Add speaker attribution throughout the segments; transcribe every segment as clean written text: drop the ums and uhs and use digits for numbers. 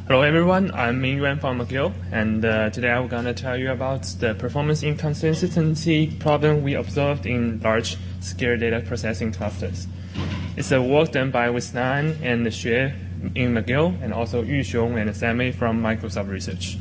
Speaker 1: Hello everyone, I'm Mingyuan from McGill, and today I'm going to tell you about the performance inconsistency problem we observed in large-scale data processing clusters. It's a work done by Wisnan and Xue in McGill, and also Yuxiong and Sammy from Microsoft Research.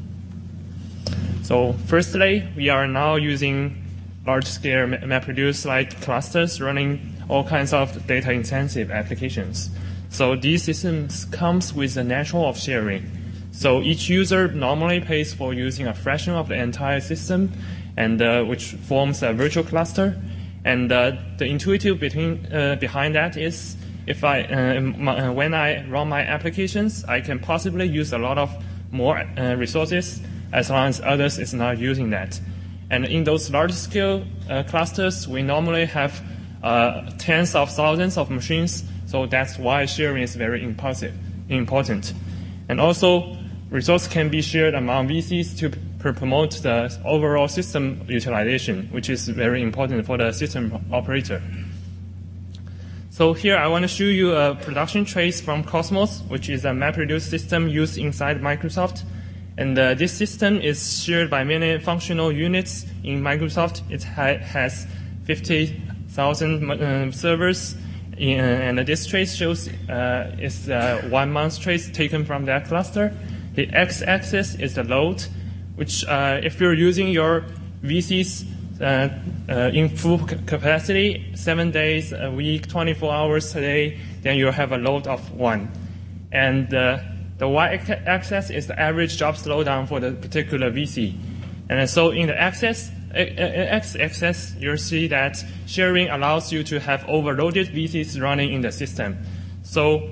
Speaker 1: So firstly, we are now using large-scale MapReduce-like clusters running all kinds of data-intensive applications. So these systems comes with the nature of sharing. So each user normally pays for using a fraction of the entire system, and which forms a virtual cluster. And the intuitive behind that is, if when I run my applications, I can possibly use a lot of more resources as long as others is not using that. And in those large-scale clusters, we normally have tens of thousands of machines. So that's why sharing is very important. And also, resources can be shared among VCs to promote the overall system utilization, which is very important for the system operator. So here I want to show you a production trace from Cosmos, which is a MapReduce system used inside Microsoft. And this system is shared by many functional units in Microsoft. It has 50,000 servers. And this trace shows is 1 month trace taken from that cluster. The x-axis is the load, which if you're using your VCs in full capacity, 7 days a week, 24 hours a day, then you'll have a load of 1. And the y-axis is the average job slowdown for the particular VC. And so in the x-axis, you'll see that sharing allows you to have overloaded VCs running in the system. So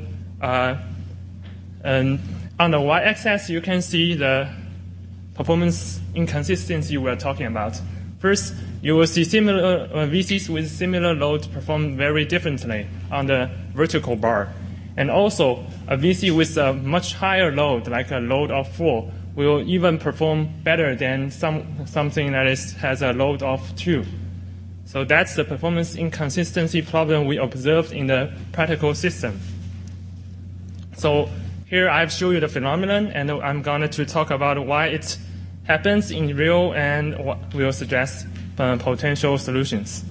Speaker 1: on the y-axis, you can see the performance inconsistency we're talking about. First, you will see similar VCs with similar load perform very differently on the vertical bar. And also, a VC with a much higher load, like a load of 4, will even perform better than something that has a load of 2. So that's the performance inconsistency problem we observed in the practical system. So here I've shown you the phenomenon, and I'm going to talk about why it happens in real, and we'll suggest potential solutions.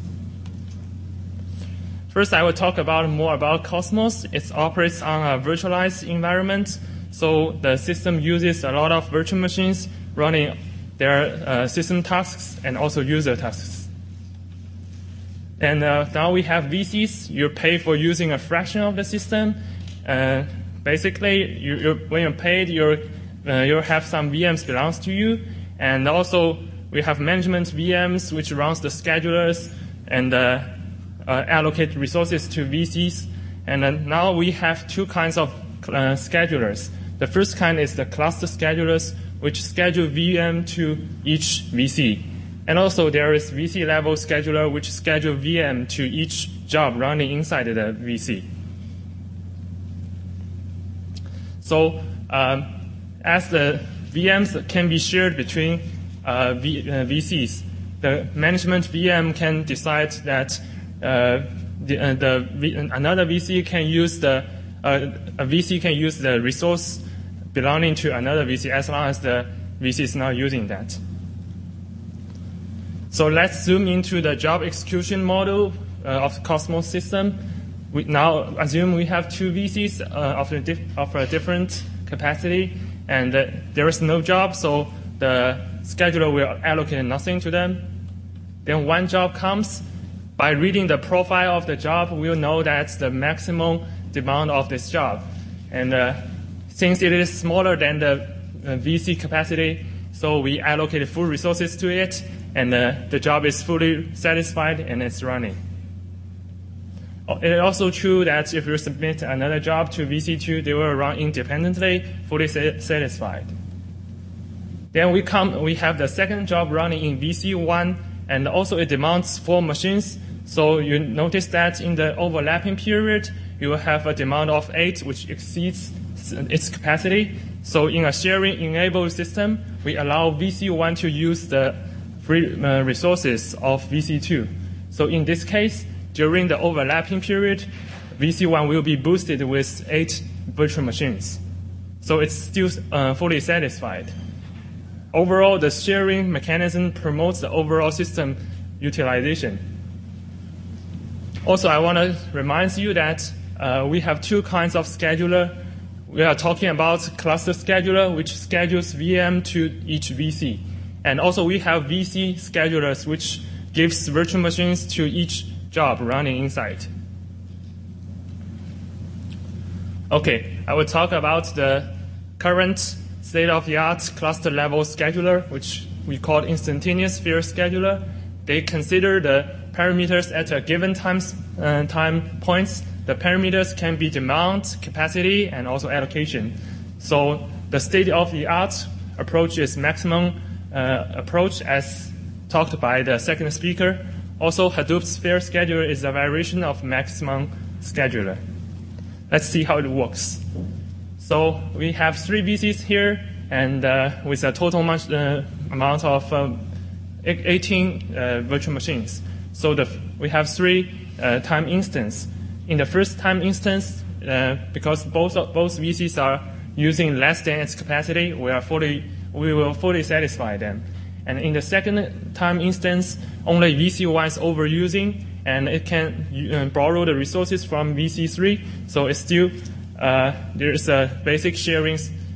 Speaker 1: First, I will talk more about Cosmos. It operates on a virtualized environment. So the system uses a lot of virtual machines running their system tasks and also user tasks. And now we have VCs. You pay for using a fraction of the system. Basically, when you're paid, you'll have some VMs belongs to you. And also, we have management VMs, which runs the schedulers and allocate resources to VCs. And now we have two kinds of schedulers. The first kind is the cluster schedulers, which schedule VM to each VC. And also there is VC level scheduler, which schedule VM to each job running inside the VC. So as the VMs can be shared between VCs, the management VM can decide that another VC can use a VC can use the resource belonging to another VC as long as the VC is not using that. So let's zoom into the job execution model of the Cosmos system. We now assume we have two VCs of a different capacity, and there is no job, so the scheduler will allocate nothing to them. Then one job comes. By reading the profile of the job, we'll know that's the maximum demand of this job. And since it is smaller than the VC capacity, so we allocate full resources to it, and the job is fully satisfied and it's running. It is also true that if you submit another job to VC2, they will run independently, fully satisfied. Then we have the second job running in VC1, and also it demands 4 machines. So you notice that in the overlapping period, you will have a demand of 8, which exceeds its capacity. So in a sharing-enabled system, we allow VC1 to use the free resources of VC2. So in this case, during the overlapping period, VC1 will be boosted with 8 virtual machines. so it's still fully satisfied. Overall, the sharing mechanism promotes the overall system utilization. Also, I want to remind you that we have two kinds of scheduler. We are talking about cluster scheduler, which schedules VM to each VC. And also we have VC schedulers, which gives virtual machines to each job running inside. Okay, I will talk about the current state-of-the-art cluster-level scheduler, which we call instantaneous field scheduler. They consider the parameters at a given time points. The parameters can be demand, capacity, and also allocation. So the state-of-the-art approach is maximum approach, as talked by the second speaker. Also, Hadoop's field scheduler is a variation of maximum scheduler. Let's see how it works. So we have 3 VCs here, and with a total amount of 18 virtual machines. So we have 3 time instances. In the first time instance, because both VCs are using less than its capacity, we will fully satisfy them. And in the second time instance, only VC1 is overusing, and it can borrow the resources from VC3. So it's still there is a basic sharing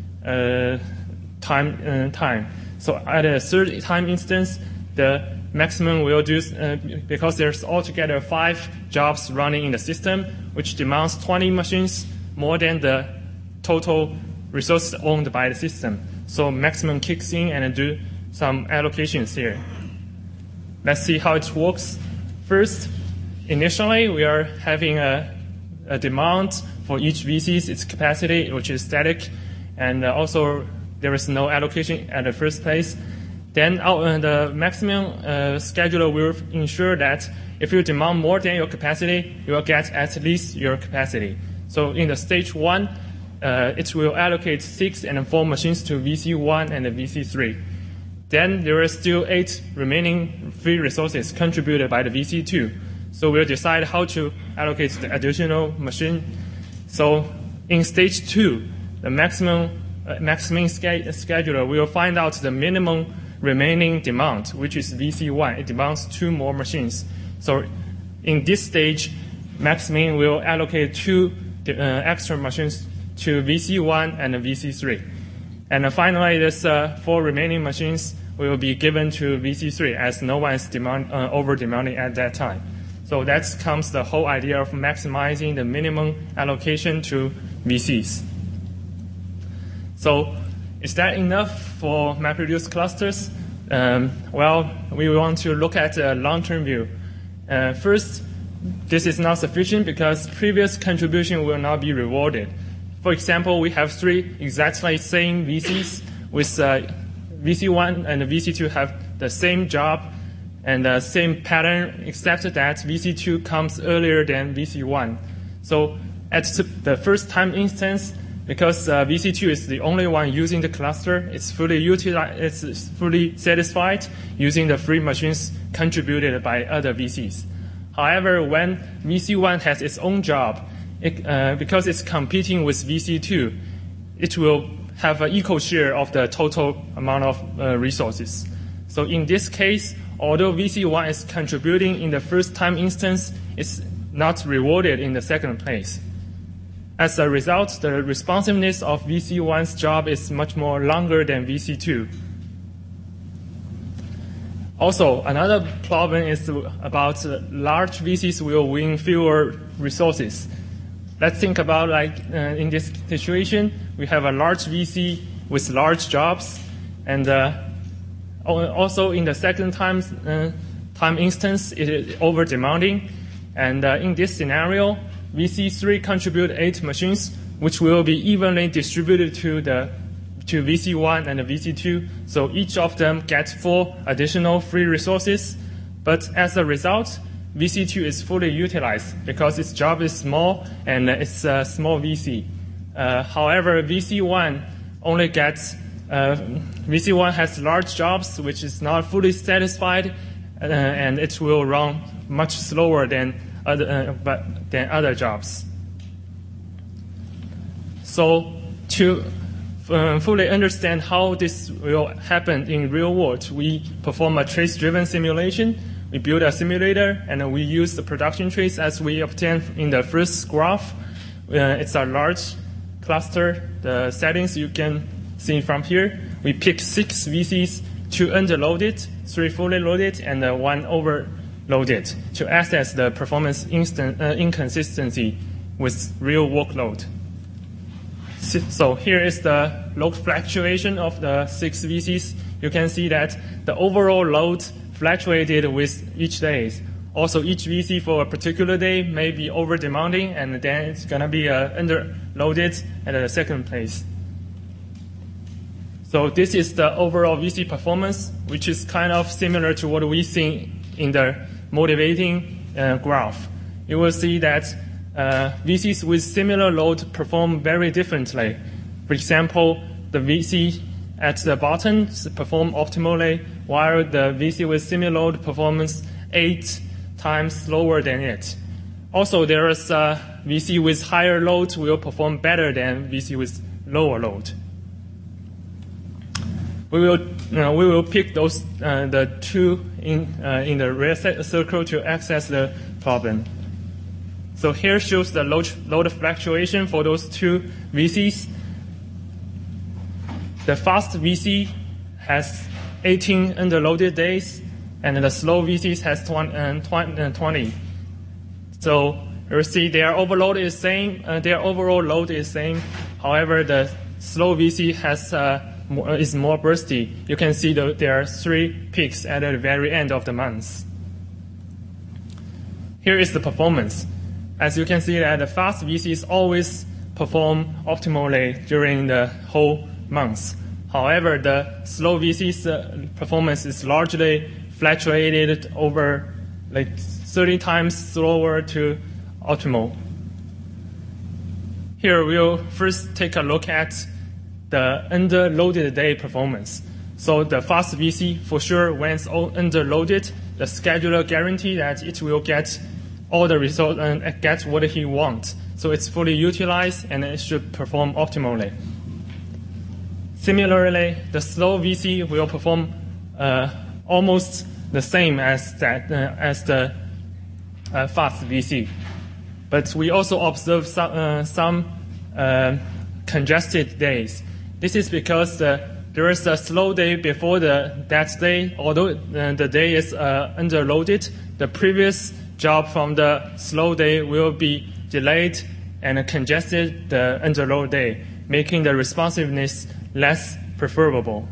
Speaker 1: time. So at a third time instance, the maximum will do, because there's altogether 5 jobs running in the system, which demands 20 machines more than the total resources owned by the system. So maximum kicks in and do some allocations here. Let's see how it works. First, initially, we are having a demand for each VC's its capacity, which is static, and also there is no allocation at the first place. Then the maximum scheduler will ensure that if you demand more than your capacity, you will get at least your capacity. So in the stage 1, it will allocate 6 and 4 machines to VC1 and VC3. Then there are still 8 remaining free resources contributed by the VC2. So we'll decide how to allocate the additional machine. So in stage 2, the maximum scheduler will find out the minimum remaining demand, which is VC1. It demands 2 more machines. So in this stage, maximum will allocate 2 extra machines to VC1 and VC3. And finally, this 4 remaining machines will be given to VC3, as no one is over-demanding at that time. So that comes the whole idea of maximizing the minimum allocation to VCs. So is that enough for MapReduce clusters? Well, we want to look at a long-term view. First, this is not sufficient because previous contribution will not be rewarded. For example, we have 3 exactly same VCs with VC1 and VC2 have the same job and the same pattern, except that VC2 comes earlier than VC1. So at the first time instance, because VC2 is the only one using the cluster, it's fully satisfied using the free machines contributed by other VCs. However, when VC1 has its own job, because it's competing with VC2, it will have an equal share of the total amount of resources. So in this case, although VC1 is contributing in the first time instance, it's not rewarded in the second place. As a result, the responsiveness of VC1's job is much more longer than VC2. Also, another problem is about large VCs will win fewer resources. Let's think about in this situation, we have a large VC with large jobs, and also in the second time instance, it is over-demanding. And in this scenario, VC3 contribute 8 machines, which will be evenly distributed to VC1 and the VC2. So each of them gets 4 additional free resources. But as a result, VC2 is fully utilized because its job is small and it's a small VC. However, VC1 only gets VC1 has large jobs, which is not fully satisfied, and it will run much slower than other jobs. So to fully understand how this will happen in real world, we perform a trace-driven simulation. We build a simulator, and we use the production trace as we obtained in the first graph. It's a large cluster. The settings you can see from here. We pick 6 VCs, 2 underloaded, 3 fully loaded, and 1 overloaded to assess the performance inconsistency with real workload. So here is the load fluctuation of the 6 VCs. You can see that the overall load fluctuated with each day. Also, each VC for a particular day may be over-demanding, and then it's going to be underloaded at the second place. So this is the overall VC performance, which is kind of similar to what we see in the motivating graph. You will see that VCs with similar load perform very differently. For example, the VC at the bottom perform optimally, while the VC with similar load performs 8 times slower than it. Also, there is a VC with higher load will perform better than VC with lower load. We will pick those the 2 in the red circle to access the problem. So here shows the load fluctuation for those 2 VCs. The fast VC has 18 underloaded days, and the slow VC has 20. So you see their overload is same, their overall load is same. However, the slow VC is more bursty. You can see there are 3 peaks at the very end of the month. Here is the performance. As you can see that the fast VCs always perform optimally during the whole month. However, the slow VC's performance is largely fluctuated over like 30 times slower to optimal. Here we'll first take a look at the underloaded day performance. So the fast VC, for sure, when it's all underloaded, the scheduler guarantee that it will get all the results and get what he wants. So it's fully utilized and it should perform optimally. Similarly, the slow VC will perform almost the same as the fast VC. But we also observe some congested days. This is because there is a slow day before that day. Although the day is underloaded, the previous job from the slow day will be delayed and congested the underload day, making the responsiveness less preferable.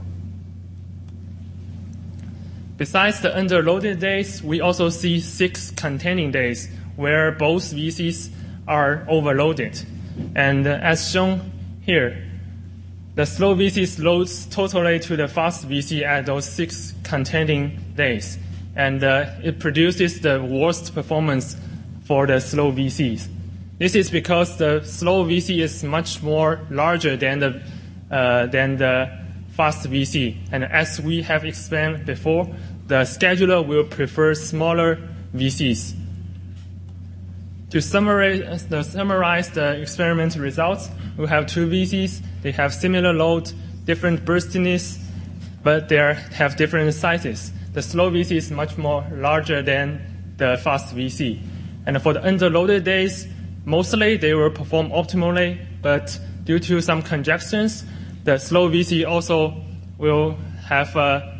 Speaker 1: Besides the underloaded days, we also see 6 containing days where both VCs are overloaded. And as shown here, the slow VCs loads totally to the fast VC at those 6 containing days. And it produces the worst performance for the slow VCs. This is because the slow VC is much more larger than the fast VC. And as we have explained before, the scheduler will prefer smaller VCs. To summarize the experiment results, we have 2 VCs. They have similar load, different burstiness, but they have different sizes. The slow VC is much more larger than the fast VC. And for the underloaded days, mostly they will perform optimally, but due to some congestions, the slow VC also will have a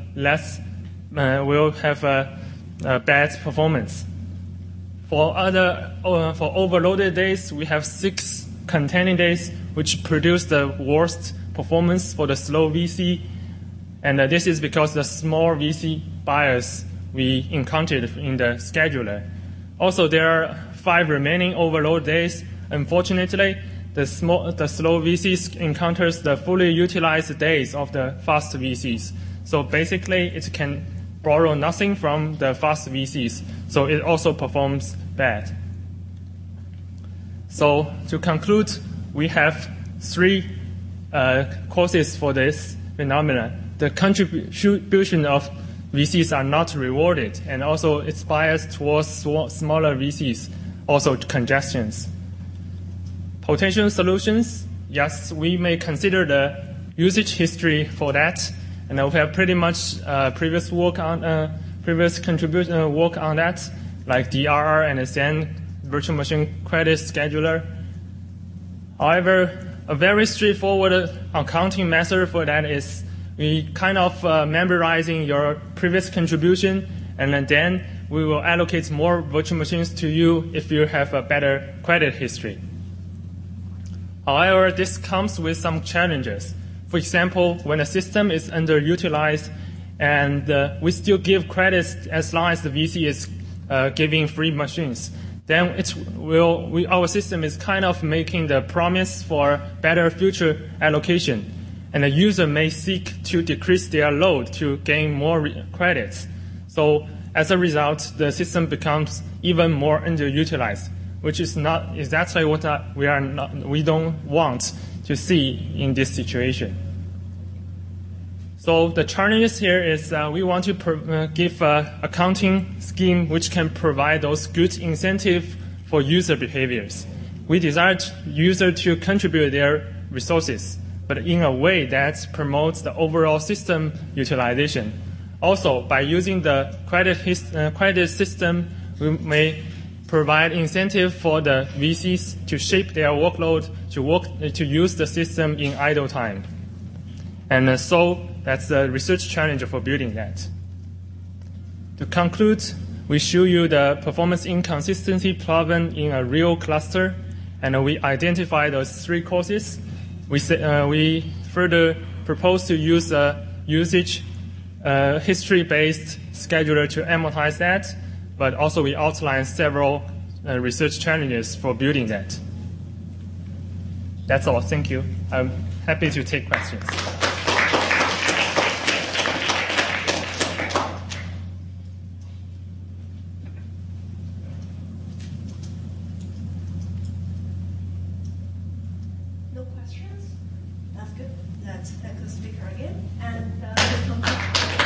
Speaker 1: bad performance. For overloaded days, we have 6 containing days, which produce the worst performance for the slow VC. And this is because the small VC bias we encountered in the scheduler. Also, there are 5 remaining overload days. Unfortunately, the slow VCs encounters the fully utilized days of the fast VCs. So basically, it can borrow nothing from the fast VCs. So it also performs bad. So to conclude, we have 3 causes for this phenomenon. The contribution of VCs are not rewarded, and also it's biased towards smaller VCs, also congestions. Potential solutions, yes, we may consider the usage history for that, and we have pretty much previous contribution work on that, like DRR and Zen virtual machine credit scheduler. However, a very straightforward accounting method for that is we kind of memorizing your previous contribution, and then we will allocate more virtual machines to you if you have a better credit history. However, this comes with some challenges. For example, when a system is underutilized and we still give credits as long as the VC is giving free machines, then our system is kind of making the promise for better future allocation. And the user may seek to decrease their load to gain more credits. So as a result, the system becomes even more underutilized, which is not exactly what we don't want to see in this situation. So the challenges here is we want to give an accounting scheme which can provide those good incentive for user behaviors. We desire user to contribute their resources, but in a way that promotes the overall system utilization. Also, by using the credit system, we may provide incentive for the VCs to shape their workload to use the system in idle time. And so that's the research challenge for building that. To conclude, we show you the performance inconsistency problem in a real cluster, and we identify those three causes. We further propose to use a usage history-based scheduler to amortize that, but also we outline several research challenges for building that. That's all. Thank you. I'm happy to take questions.
Speaker 2: No questions? That's good. Let's thank the speaker again. And